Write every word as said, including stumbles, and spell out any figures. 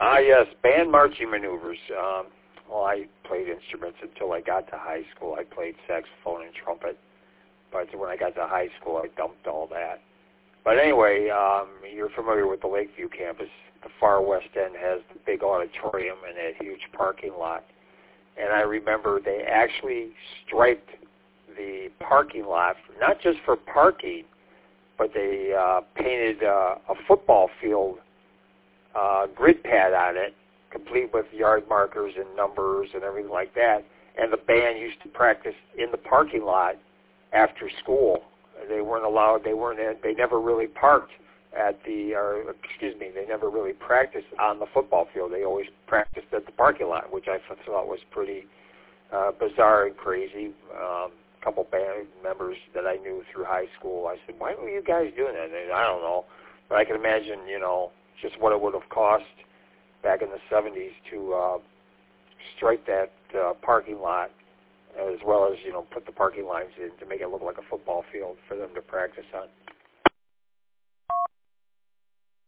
Ah, yes, band marching maneuvers. Um, well, I played instruments until I got to high school. I played saxophone and trumpet, but when I got to high school, I dumped all that. But anyway, um, you're familiar with the Lakeview campus. The far west end has the big auditorium and that huge parking lot. And I remember they actually striped the parking lot, not just for parking, but they uh, painted uh, a football field uh, grid pad on it, complete with yard markers and numbers and everything like that. And the band used to practice in the parking lot after school. They weren't allowed. They weren't. They never really parked at the. Or excuse me. They never really practiced on the football field. They always practiced at the parking lot, which I thought was pretty uh, bizarre and crazy. Um, a couple band members that I knew through high school, I said, "Why were you guys doing that?" And I don't know, but I can imagine, you know, just what it would have cost back in the seventies to uh, stripe that uh, parking lot, as well as, you know, put the parking lines in to make it look like a football field for them to practice on.